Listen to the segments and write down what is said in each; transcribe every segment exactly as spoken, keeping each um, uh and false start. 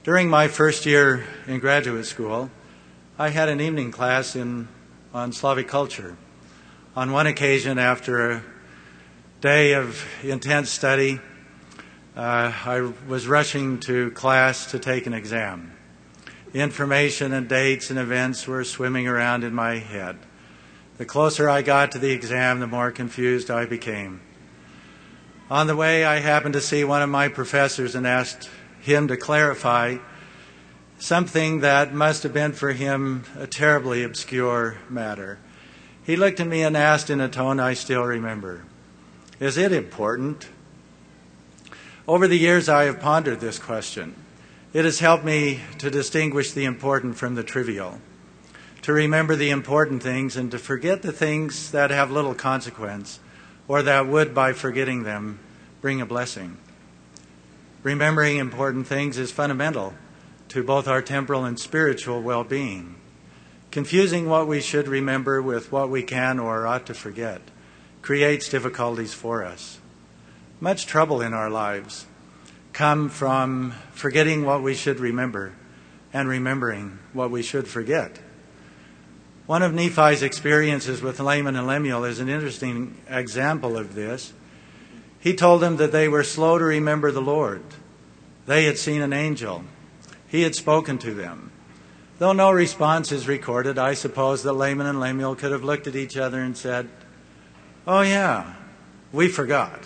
During my first year in graduate school, I had an evening class in on Slavic culture. On one occasion, after a day of intense study, uh, I was rushing to class to take an exam. Information and dates and events were swimming around in my head. The closer I got to the exam, the more confused I became. On the way, I happened to see one of my professors and asked him to clarify something that must have been for him a terribly obscure matter. He looked at me and asked in a tone I still remember, "Is it important?" Over the years, I have pondered this question. It has helped me to distinguish the important from the trivial, to remember the important things and to forget the things that have little consequence or that would, by forgetting them, bring a blessing. Remembering important things is fundamental to both our temporal and spiritual well-being. Confusing what we should remember with what we can or ought to forget creates difficulties for us. Much trouble in our lives come from forgetting what we should remember and remembering what we should forget. One of Nephi's experiences with Laman and Lemuel is an interesting example of this. He told them that they were slow to remember the Lord. They had seen an angel. He had spoken to them. Though no response is recorded, I suppose that Laman and Lemuel could have looked at each other and said, "Oh yeah, we forgot."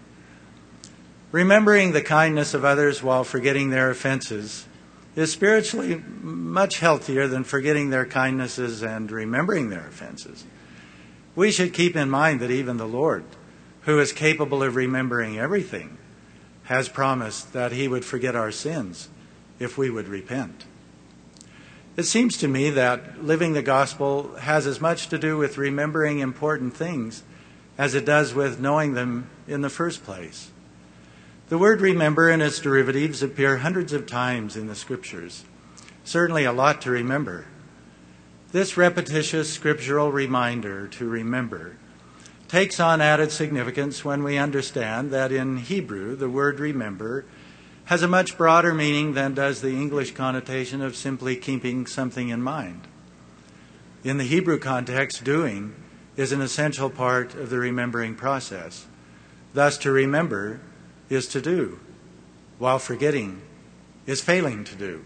Remembering the kindness of others while forgetting their offenses is spiritually much healthier than forgetting their kindnesses and remembering their offenses. We should keep in mind that even the Lord, who is capable of remembering everything, has promised that he would forget our sins if we would repent. It seems to me that living the gospel has as much to do with remembering important things as it does with knowing them in the first place. The word remember and its derivatives appear hundreds of times in the scriptures. Certainly a lot to remember. This repetitious scriptural reminder to remember takes on added significance when we understand that in Hebrew the word remember has a much broader meaning than does the English connotation of simply keeping something in mind. In the Hebrew context, doing is an essential part of the remembering process. Thus, to remember is to do, while forgetting is failing to do.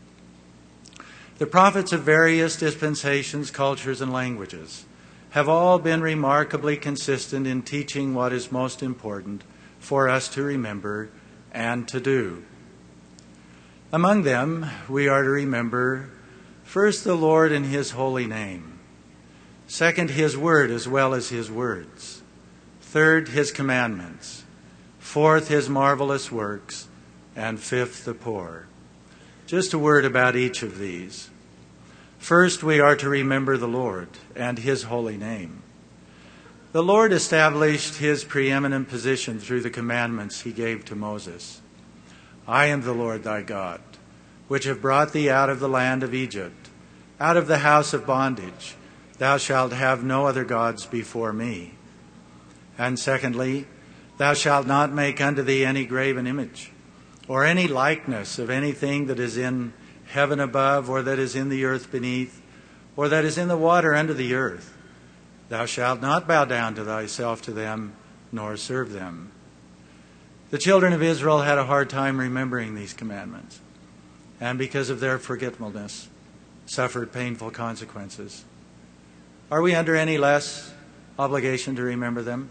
The prophets of various dispensations, cultures, and languages have all been remarkably consistent in teaching what is most important for us to remember and to do. Among them, we are to remember, first, the Lord and his holy name. Second, his word as well as his words. Third, his commandments. Fourth, his marvelous works. And fifth, the poor. Just a word about each of these. First, we are to remember the Lord and his holy name. The Lord established his preeminent position through the commandments he gave to Moses. "I am the Lord thy God, which have brought thee out of the land of Egypt, out of the house of bondage. Thou shalt have no other gods before me." And secondly, "Thou shalt not make unto thee any graven image, or any likeness of anything that is in heaven above, or that is in the earth beneath, or that is in the water under the earth. Thou shalt not bow down to thyself to them, nor serve them." The children of Israel had a hard time remembering these commandments, and because of their forgetfulness, suffered painful consequences. Are we under any less obligation to remember them?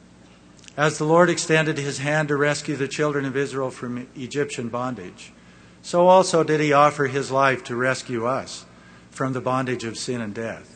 As the Lord extended his hand to rescue the children of Israel from Egyptian bondage, so also did he offer his life to rescue us from the bondage of sin and death.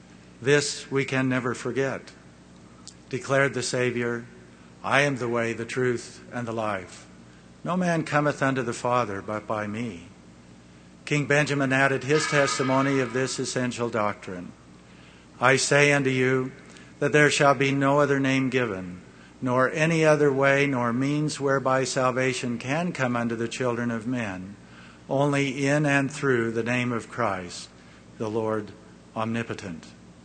This we can never forget. Declared the Savior, "I am the way, the truth, and the life. No man cometh unto the Father but by me." King Benjamin added his testimony of this essential doctrine. "I say unto you that there shall be no other name given, nor any other way nor means whereby salvation can come unto the children of men, only in and through the name of Christ, the Lord omnipotent."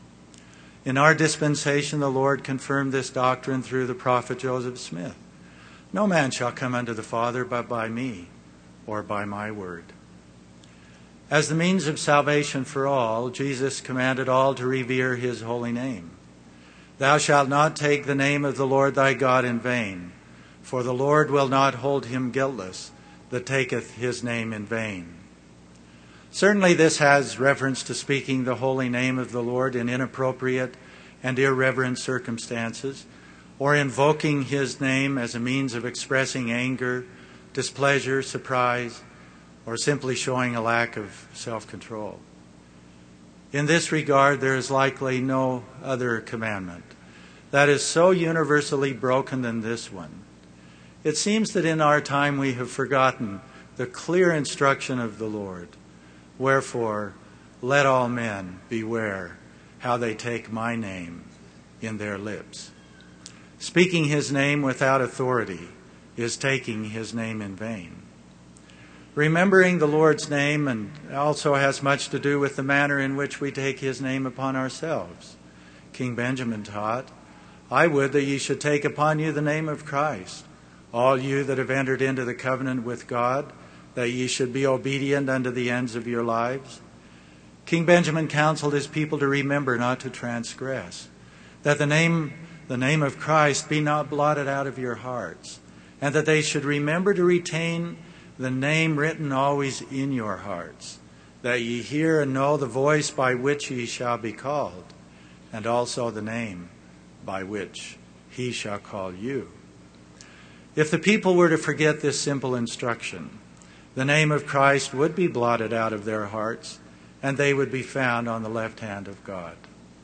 In our dispensation, the Lord confirmed this doctrine through the prophet Joseph Smith. "No man shall come unto the Father but by me. or by my word. As the means of salvation for all, Jesus commanded all to revere his holy name. Thou shalt not take the name of the Lord thy God in vain, for the Lord will not hold him guiltless that taketh his name in vain. Certainly this has reference to speaking the holy name of the Lord in inappropriate and irreverent circumstances, or invoking his name as a means of expressing anger, displeasure, surprise, or simply showing a lack of self-control. In this regard, there is likely no other commandment that is so universally broken than this one. It seems that in our time we have forgotten the clear instruction of the Lord. Wherefore, let all men beware how they take my name in their lips. Speaking his name without authority is taking his name in vain. Remembering the Lord's name and also has much to do with the manner in which we take his name upon ourselves. King Benjamin taught, I would that ye should take upon you the name of Christ, all you that have entered into the covenant with God, that ye should be obedient unto the ends of your lives. King Benjamin counseled his people to remember not to transgress, that the name, the name of Christ be not blotted out of your hearts, and that they should remember to retain the name written always in your hearts, that ye hear and know the voice by which ye shall be called, and also the name by which he shall call you. If the people were to forget this simple instruction, the name of Christ would be blotted out of their hearts, and they would be found on the left hand of God.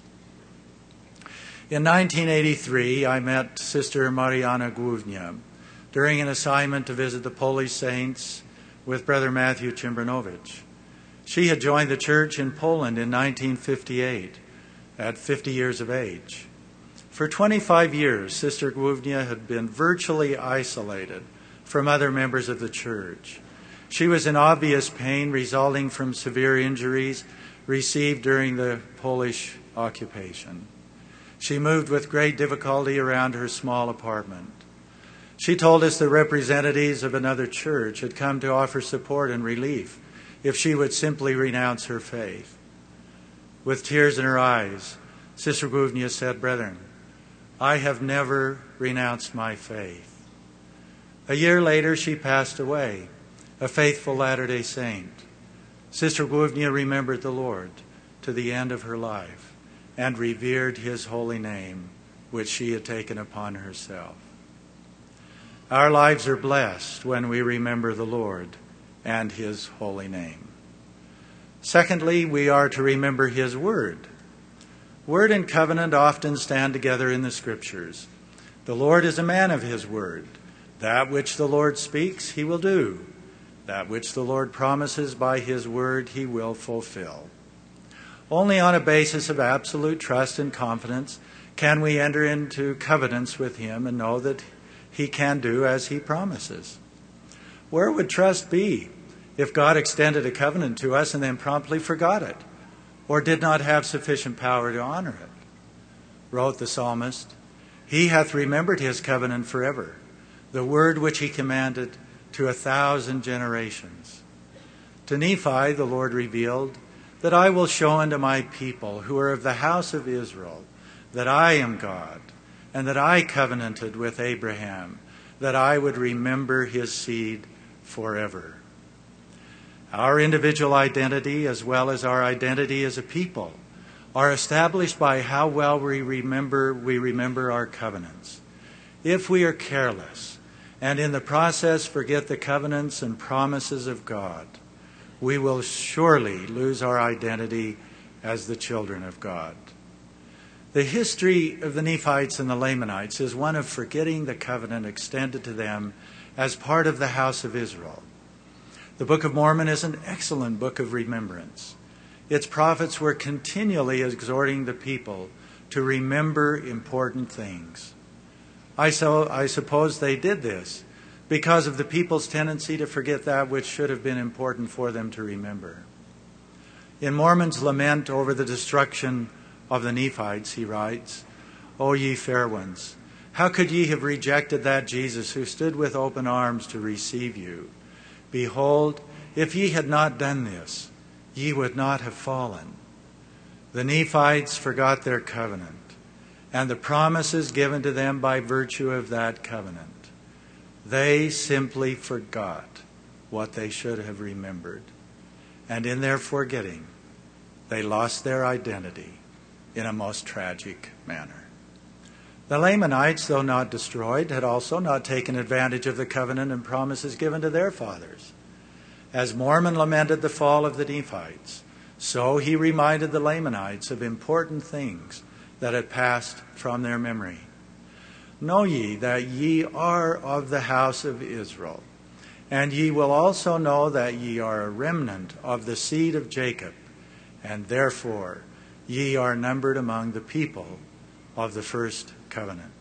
In nineteen eighty-three, I met Sister Mariana Głównia during an assignment to visit the Polish saints with Brother Matthew Chimbranovich. She had joined the church in Poland in nineteen fifty-eight, at fifty years of age. For twenty-five years, Sister Głównia had been virtually isolated from other members of the church. She was in obvious pain resulting from severe injuries received during the Polish occupation. She moved with great difficulty around her small apartment. She told us the representatives of another church had come to offer support and relief if she would simply renounce her faith. With tears in her eyes, Sister Głównia said, Brethren, I have never renounced my faith. A year later, she passed away, a faithful Latter-day Saint. Sister Głównia remembered the Lord to the end of her life and revered his holy name, which she had taken upon herself. Our lives are blessed when we remember the Lord and his holy name. Secondly, we are to remember his word. Word and covenant often stand together in the Scriptures. The Lord is a man of his word. That which the Lord speaks, he will do. That which the Lord promises by his word, he will fulfill. Only on a basis of absolute trust and confidence can we enter into covenants with him and know that he can do as he promises. Where would trust be if God extended a covenant to us and then promptly forgot it, or did not have sufficient power to honor it? Wrote the psalmist, He hath remembered his covenant forever, the word which he commanded to a thousand generations. To Nephi the Lord revealed that I will show unto my people who are of the house of Israel that I am God, and that I covenanted with Abraham, that I would remember his seed forever. Our individual identity, as well as our identity as a people, are established by how well we remember we remember our covenants. If we are careless, and in the process forget the covenants and promises of God, we will surely lose our identity as the children of God. The history of the Nephites and the Lamanites is one of forgetting the covenant extended to them as part of the house of Israel. The Book of Mormon is an excellent book of remembrance. Its prophets were continually exhorting the people to remember important things. I, so, I suppose they did this because of the people's tendency to forget that which should have been important for them to remember. In Mormon's lament over the destruction of the Nephites, he writes, O ye fair ones, how could ye have rejected that Jesus who stood with open arms to receive you? Behold, if ye had not done this, ye would not have fallen. The Nephites forgot their covenant, and the promises given to them by virtue of that covenant. They simply forgot what they should have remembered. And in their forgetting, they lost their identity in a most tragic manner. The Lamanites, though not destroyed, had also not taken advantage of the covenant and promises given to their fathers. As Mormon lamented the fall of the Nephites, so he reminded the Lamanites of important things that had passed from their memory. Know ye that ye are of the house of Israel, and ye will also know that ye are a remnant of the seed of Jacob, and therefore ye are numbered among the people of the first covenant.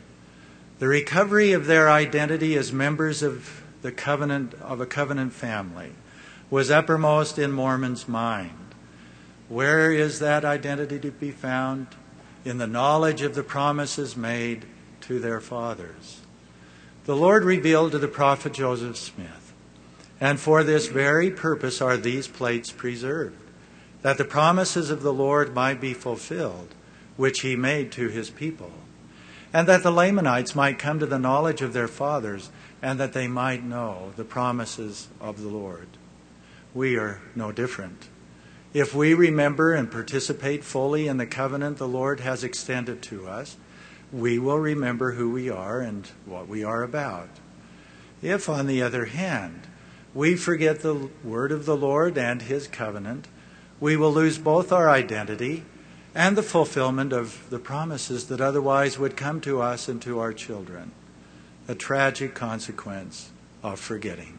The recovery of their identity as members of the covenant of a covenant family was uppermost in Mormon's mind. Where is that identity to be found? In the knowledge of the promises made to their fathers. The Lord revealed to the prophet Joseph Smith, and for this very purpose are these plates preserved, that the promises of the Lord might be fulfilled, which he made to his people, and that the Lamanites might come to the knowledge of their fathers, and that they might know the promises of the Lord. We are no different. If we remember and participate fully in the covenant the Lord has extended to us, we will remember who we are and what we are about. If, on the other hand, we forget the word of the Lord and his covenant, we will lose both our identity and the fulfillment of the promises that otherwise would come to us and to our children. A tragic consequence of forgetting.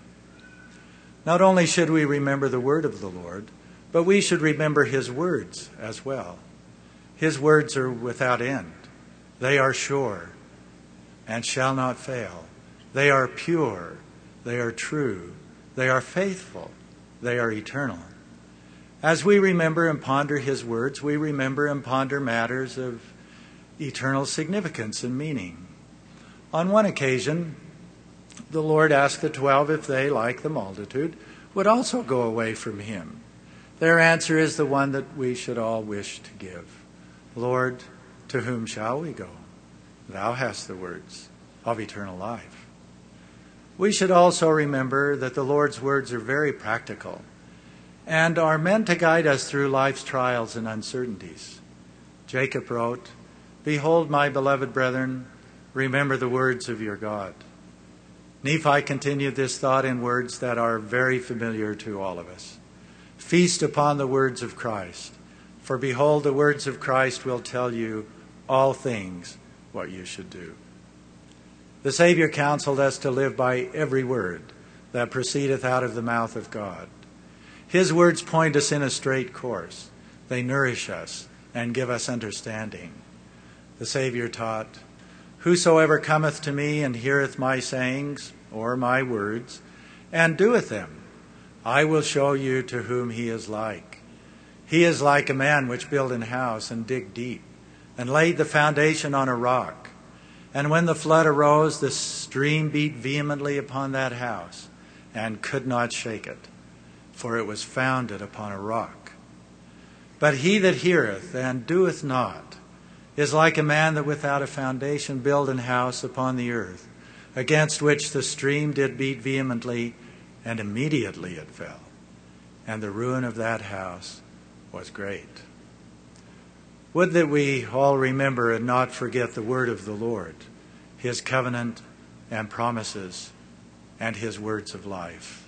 Not only should we remember the word of the Lord, but we should remember his words as well. His words are without end. They are sure and shall not fail. They are pure. They are true. They are faithful. They are eternal. As we remember and ponder his words, we remember and ponder matters of eternal significance and meaning. On one occasion, the Lord asked the twelve if they, like the multitude, would also go away from him. Their answer is the one that we should all wish to give. Lord, to whom shall we go? Thou hast the words of eternal life. We should also remember that the Lord's words are very practical and are meant to guide us through life's trials and uncertainties. Jacob wrote, "Behold, my beloved brethren, remember the words of your God." Nephi continued this thought in words that are very familiar to all of us. Feast upon the words of Christ, for behold, the words of Christ will tell you all things what you should do. The Savior counseled us to live by every word that proceedeth out of the mouth of God. His words point us in a straight course. They nourish us and give us understanding. The Savior taught, "Whosoever cometh to me and heareth my sayings, or my words, and doeth them, I will show you to whom he is like. He is like a man which built an house and digged deep, and laid the foundation on a rock. And when the flood arose, the stream beat vehemently upon that house, and could not shake it, for it was founded upon a rock. But he that heareth and doeth not is like a man that without a foundation built an house upon the earth, against which the stream did beat vehemently, and immediately it fell. And the ruin of that house was great." Would that we all remember and not forget the word of the Lord, his covenant and promises, and his words of life.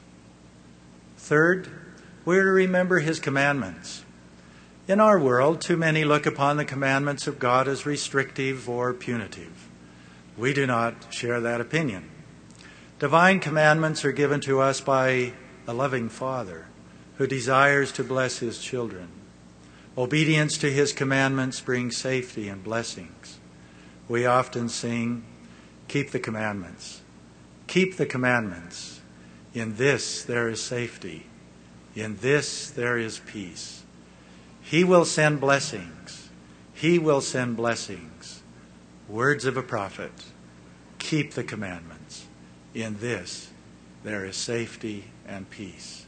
Third, we're to remember his commandments. In our world, too many look upon the commandments of God as restrictive or punitive. We do not share that opinion. Divine commandments are given to us by a loving Father who desires to bless his children. Obedience to his commandments brings safety and blessings. We often sing, "Keep the commandments. Keep the commandments. In this there is safety. In this there is peace. He will send blessings. He will send blessings." Words of a prophet. Keep the commandments. In this there is safety and peace.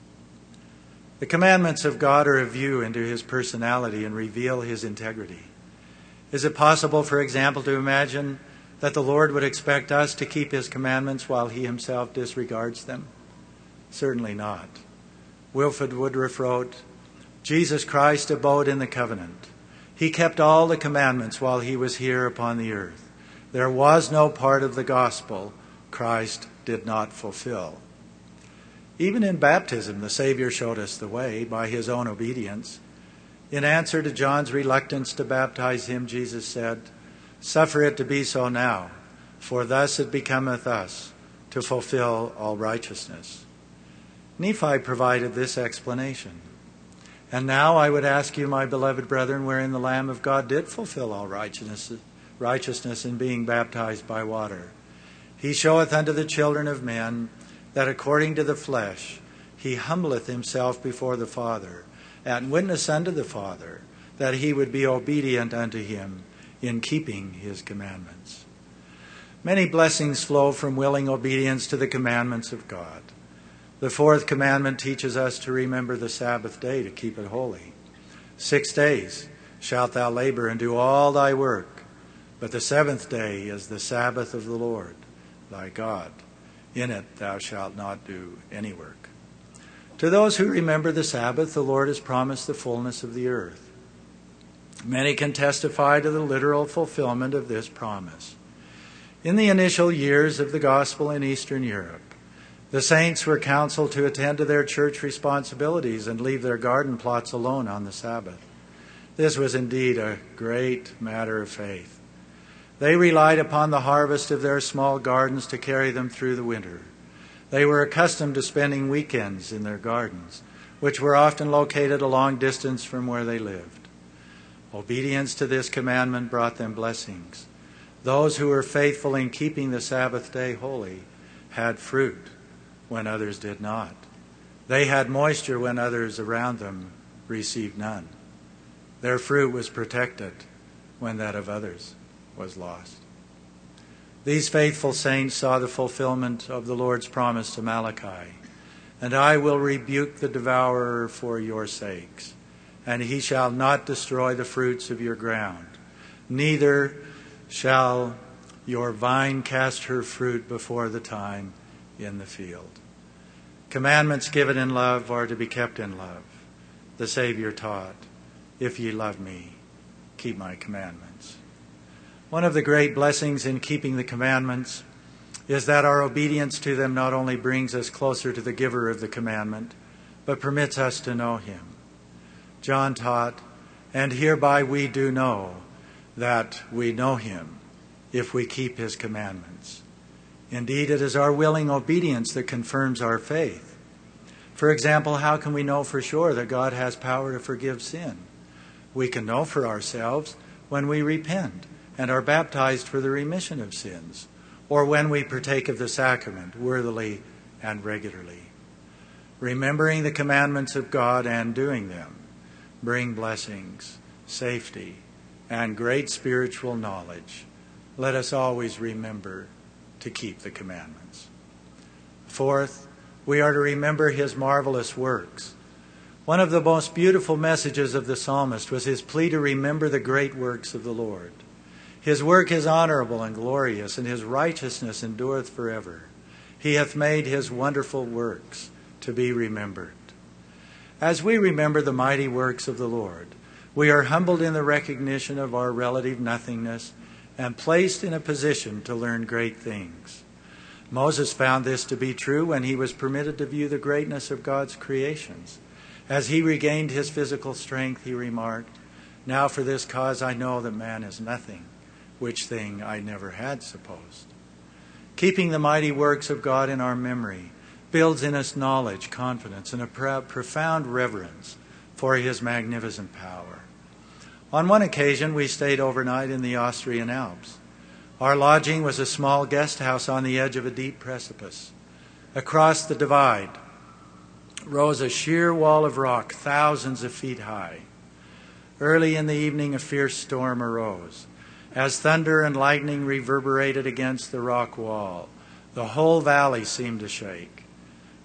The commandments of God are a view into his personality and reveal his integrity. Is it possible, for example, to imagine that the Lord would expect us to keep his commandments while he himself disregards them? Certainly not. Wilford Woodruff wrote, Jesus Christ abode in the covenant. He kept all the commandments while he was here upon the earth. There was no part of the gospel Christ did not fulfill. Even in baptism, the Savior showed us the way by his own obedience. In answer to John's reluctance to baptize him, Jesus said, Suffer it to be so now, for thus it becometh us to fulfill all righteousness. Nephi provided this explanation. And now I would ask you, my beloved brethren, wherein the Lamb of God did fulfill all righteousness, righteousness in being baptized by water. He showeth unto the children of men that according to the flesh he humbleth himself before the Father, and witness unto the Father that he would be obedient unto him in keeping his commandments. Many blessings flow from willing obedience to the commandments of God. The fourth commandment teaches us to remember the Sabbath day to keep it holy. Six days shalt thou labor and do all thy work, but the seventh day is the Sabbath of the Lord thy God. In it thou shalt not do any work. To those who remember the Sabbath, the Lord has promised the fullness of the earth. Many can testify to the literal fulfillment of this promise. In the initial years of the gospel in Eastern Europe, the saints were counseled to attend to their church responsibilities and leave their garden plots alone on the Sabbath. This was indeed a great matter of faith. They relied upon the harvest of their small gardens to carry them through the winter. They were accustomed to spending weekends in their gardens, which were often located a long distance from where they lived. Obedience to this commandment brought them blessings. Those who were faithful in keeping the Sabbath day holy had fruit when others did not. They had moisture when others around them received none. Their fruit was protected when that of others was lost. These faithful saints saw the fulfillment of the Lord's promise to Malachi, and I will rebuke the devourer for your sakes, and he shall not destroy the fruits of your ground, neither shall your vine cast her fruit before the time in the field. Commandments given in love are to be kept in love. The Savior taught, if ye love me, keep my commandments. One of the great blessings in keeping the commandments is that our obedience to them not only brings us closer to the giver of the commandment, but permits us to know him. John taught, and hereby we do know that we know him, if we keep his commandments. Indeed, it is our willing obedience that confirms our faith. For example, how can we know for sure that God has power to forgive sin? We can know for ourselves when we repent and are baptized for the remission of sins, or when we partake of the sacrament worthily and regularly. Remembering the commandments of God and doing them bring blessings, safety, and great spiritual knowledge. Let us always remember to keep the commandments. Fourth, we are to remember his marvelous works. One of the most beautiful messages of the psalmist was his plea to remember the great works of the Lord. His work is honorable and glorious, and his righteousness endureth forever. He hath made his wonderful works to be remembered. As we remember the mighty works of the Lord, we are humbled in the recognition of our relative nothingness and placed in a position to learn great things. Moses found this to be true when he was permitted to view the greatness of God's creations. As he regained his physical strength, he remarked, "Now for this cause I know that man is nothing, which thing I never had supposed." Keeping the mighty works of God in our memory builds in us knowledge, confidence, and a proud, profound reverence for his magnificent power. On one occasion, we stayed overnight in the Austrian Alps. Our lodging was a small guest house on the edge of a deep precipice. Across the divide rose a sheer wall of rock thousands of feet high. Early in the evening, a fierce storm arose. As thunder and lightning reverberated against the rock wall, the whole valley seemed to shake.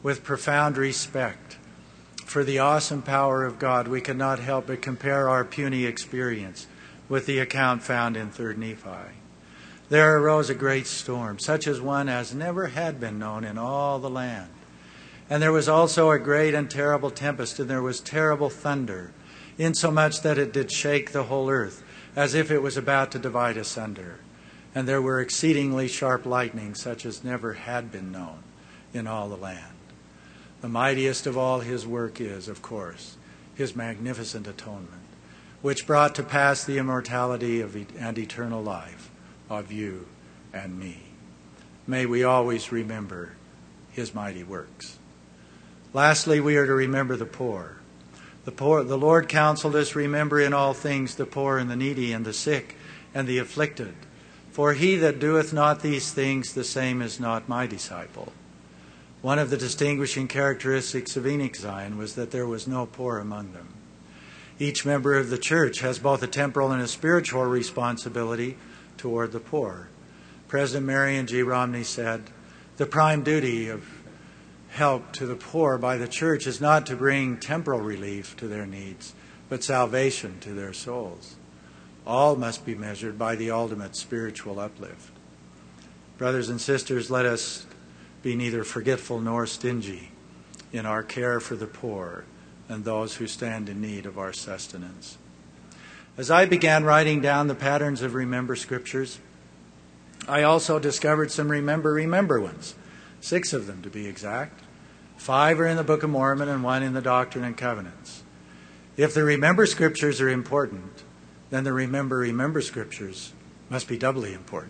with profound respect for the awesome power of God, we cannot help but compare our puny experience with the account found in Third Nephi. There arose a great storm, such as one as never had been known in all the land. And there was also a great and terrible tempest, and there was terrible thunder, insomuch that it did shake the whole earth, as if it was about to divide asunder. And there were exceedingly sharp lightnings, such as never had been known in all the land. The mightiest of all his work is, of course, his magnificent atonement, which brought to pass the immortality of e- and eternal life of you and me. May we always remember his mighty works. Lastly, we are to remember the poor. The poor, the Lord counseled us, remember in all things the poor and the needy and the sick and the afflicted. For he that doeth not these things, the same is not my disciple. One of the distinguishing characteristics of Enoch Zion was that there was no poor among them. Each member of the church has both a temporal and a spiritual responsibility toward the poor. President Marion G. Romney said, "The prime duty of help to the poor by the church is not to bring temporal relief to their needs, but salvation to their souls. All must be measured by the ultimate spiritual uplift." Brothers and sisters, let us be neither forgetful nor stingy in our care for the poor and those who stand in need of our sustenance. As I began writing down the patterns of Remember Scriptures, I also discovered some Remember Remember ones, six of them to be exact. Five are in the Book of Mormon and one in the Doctrine and Covenants. If the Remember Scriptures are important, then the Remember Remember Scriptures must be doubly important.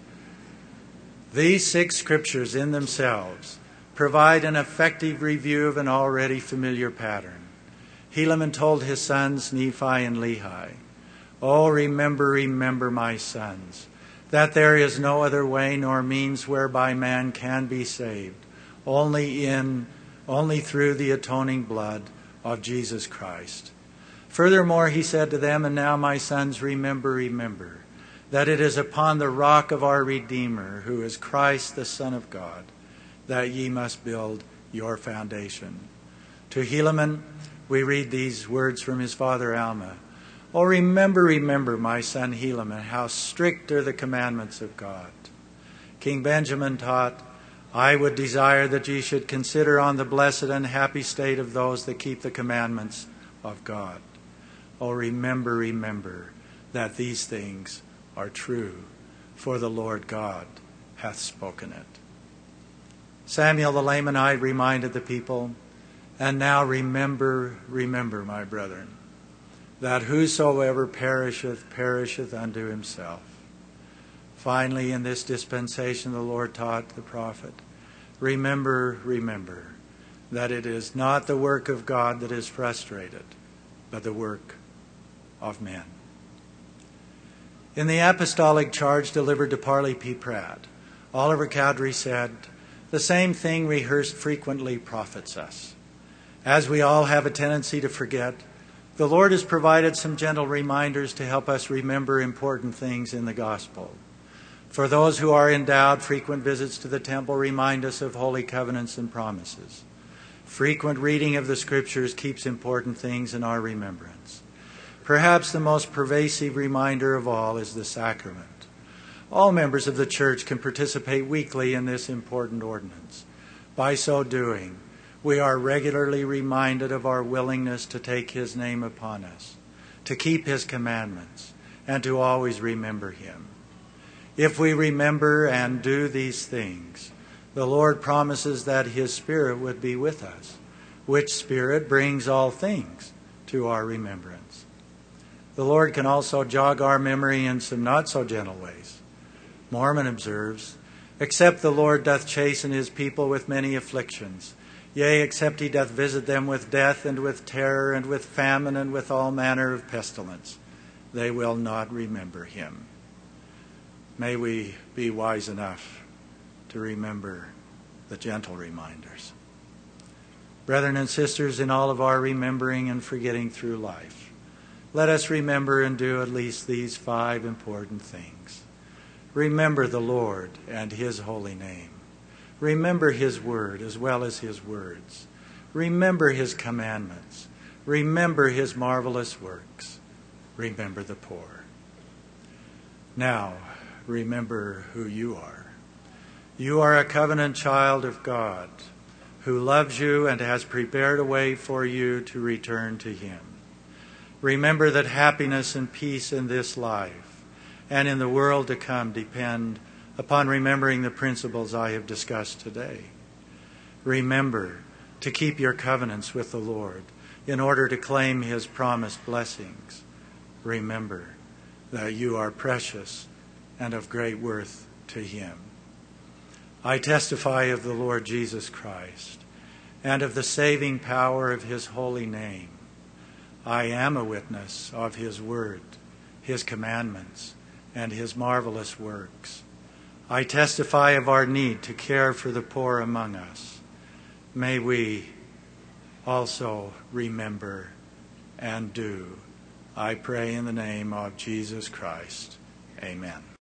These six scriptures in themselves provide an effective review of an already familiar pattern. Helaman told his sons Nephi and Lehi, "Oh, remember, remember, my sons, that there is no other way nor means whereby man can be saved, only in, only through the atoning blood of Jesus Christ." Furthermore, he said to them, "And now, my sons, remember, remember, that it is upon the rock of our Redeemer, who is Christ the Son of God, that ye must build your foundation." To Helaman, we read these words from his father Alma. "Oh, remember, remember, my son Helaman, how strict are the commandments of God." King Benjamin taught, "I would desire that ye should consider on the blessed and happy state of those that keep the commandments of God." Oh, remember, remember, that these things are true, for the Lord God hath spoken it. Samuel the Lamanite reminded the people, "And now remember, remember, my brethren, that whosoever perisheth, perisheth unto himself." Finally, in this dispensation, the Lord taught the prophet, "Remember, remember, that it is not the work of God that is frustrated, but the work of men." In the apostolic charge delivered to Parley P. Pratt, Oliver Cowdery said, "The same thing rehearsed frequently profits us. As we all have a tendency to forget, the Lord has provided some gentle reminders to help us remember important things in the gospel. For those who are endowed, frequent visits to the temple remind us of holy covenants and promises. Frequent reading of the Scriptures keeps important things in our remembrance. Perhaps the most pervasive reminder of all is the sacrament. All members of the church can participate weekly in this important ordinance. By so doing, we are regularly reminded of our willingness to take his name upon us, to keep his commandments, and to always remember him. If we remember and do these things, the Lord promises that his Spirit would be with us, which Spirit brings all things to our remembrance. The Lord can also jog our memory in some not so gentle ways. Mormon observes, "Except the Lord doth chasten his people with many afflictions, yea, except he doth visit them with death and with terror and with famine and with all manner of pestilence, they will not remember him." May we be wise enough to remember the gentle reminders. Brethren and sisters, in all of our remembering and forgetting through life, let us remember and do at least these five important things. Remember the Lord and his holy name. Remember his word as well as his words. Remember his commandments. Remember his marvelous works. Remember the poor. Now, remember who you are. You are a covenant child of God who loves you and has prepared a way for you to return to him. Remember that happiness and peace in this life and in the world to come depend upon remembering the principles I have discussed today. Remember to keep your covenants with the Lord in order to claim his promised blessings. Remember that you are precious and of great worth to him. I testify of the Lord Jesus Christ and of the saving power of his holy name. I am a witness of his word, his commandments, and his marvelous works. I testify of our need to care for the poor among us. May we also remember and do. I pray in the name of Jesus Christ. Amen.